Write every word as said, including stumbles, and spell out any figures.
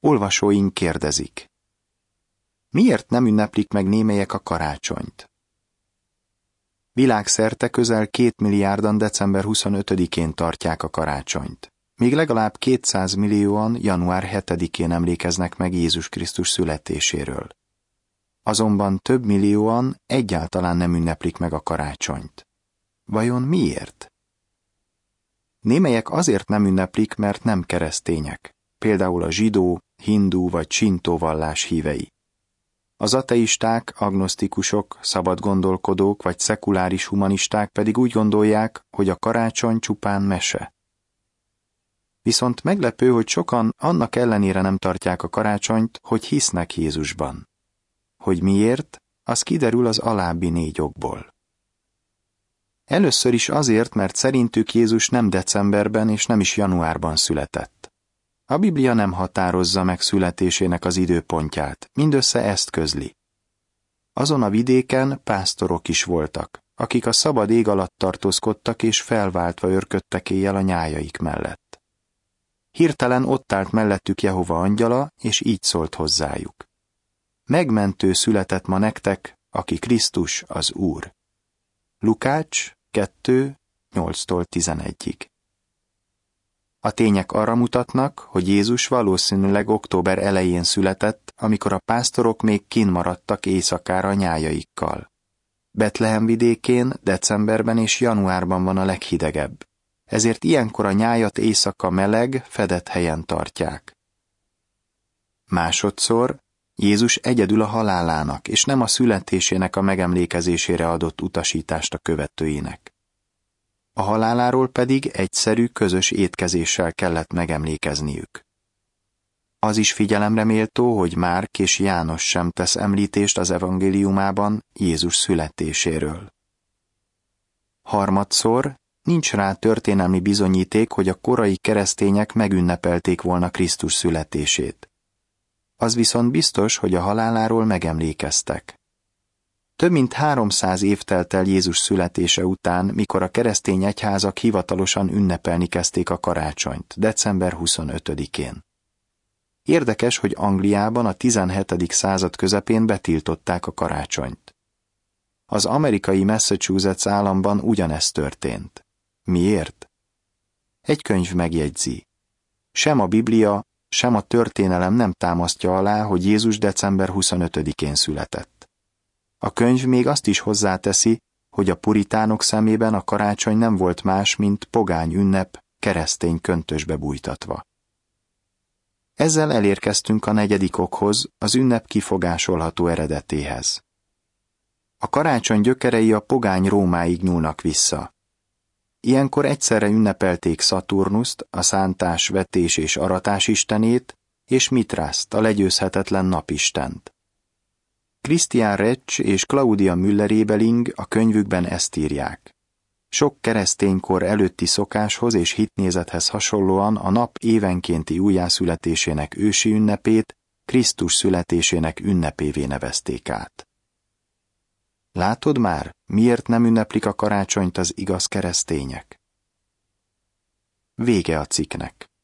Olvasóink kérdezik: miért nem ünneplik meg némelyek a karácsonyt? Világszerte közel két milliárdan december huszonötödikén tartják a karácsonyt, míg legalább kétszáz millióan január hetedikén emlékeznek meg Jézus Krisztus születéséről. Azonban több millióan egyáltalán nem ünneplik meg a karácsonyt. Vajon miért? Némelyek azért nem ünneplik, mert nem keresztények, például a zsidó, hindu vagy sintó vallás hívei. Az ateisták, agnosztikusok, szabadgondolkodók vagy szekuláris humanisták pedig úgy gondolják, hogy a karácsony csupán mese. Viszont meglepő, hogy sokan annak ellenére nem tartják a karácsonyt, hogy hisznek Jézusban. Hogy miért, az kiderül az alábbi négy okból. Először is azért, mert szerintük Jézus nem decemberben és nem is januárban született. A Biblia nem határozza meg születésének az időpontját, mindössze ezt közli. Azon a vidéken pásztorok is voltak, akik a szabad ég alatt tartózkodtak és felváltva őrködtek éjjel a nyájaik mellett. Hirtelen ott állt mellettük Jehova angyala, és így szólt hozzájuk: megmentő született ma nektek, aki Krisztus az Úr. Lukács kettő nyolctól tizenegyig. A tények arra mutatnak, hogy Jézus valószínűleg október elején született, amikor a pásztorok még kinn maradtak éjszakára nyájaikkal. Betlehem vidékén decemberben és januárban van a leghidegebb, ezért ilyenkor a nyájat éjszaka meleg, fedett helyen tartják. Másodszor Jézus egyedül a halálának és nem a születésének a megemlékezésére adott utasítást a követőinek. A haláláról pedig egyszerű, közös étkezéssel kellett megemlékezniük. Az is figyelemre méltó, hogy Márk és János sem tesz említést az evangéliumában Jézus születéséről. Harmadszor nincs rá történelmi bizonyíték, hogy a korai keresztények megünnepelték volna Krisztus születését. Az viszont biztos, hogy a haláláról megemlékeztek. Több mint háromszáz év telt el Jézus születése után, mikor a keresztény egyházak hivatalosan ünnepelni kezdték a karácsonyt, december huszonötödikén. Érdekes, hogy Angliában a tizenhetedik század közepén betiltották a karácsonyt. Az amerikai Massachusetts államban ugyanezt történt. Miért? Egy könyv megjegyzi: sem a Biblia, sem a történelem nem támasztja alá, hogy Jézus december huszonötödikén született. A könyv még azt is hozzáteszi, hogy a puritánok szemében a karácsony nem volt más, mint pogány ünnep, keresztény köntösbe bújtatva. Ezzel elérkeztünk a negyedik okhoz, az ünnep kifogásolható eredetéhez. A karácsony gyökerei a pogány Rómáig nyúlnak vissza. Ilyenkor egyszerre ünnepelték Szaturnuszt, a szántás, vetés és aratás istenét, és Mitrászt, a legyőzhetetlen napistent. Christian Retsch és Claudia Müller-Ebeling a könyvükben ezt írják: sok kereszténykor előtti szokáshoz és hitnézethez hasonlóan a nap évenkénti újjászületésének ősi ünnepét Krisztus születésének ünnepévé nevezték át. Látod már, miért nem ünneplik a karácsonyt az igaz keresztények? Vége a cikknek.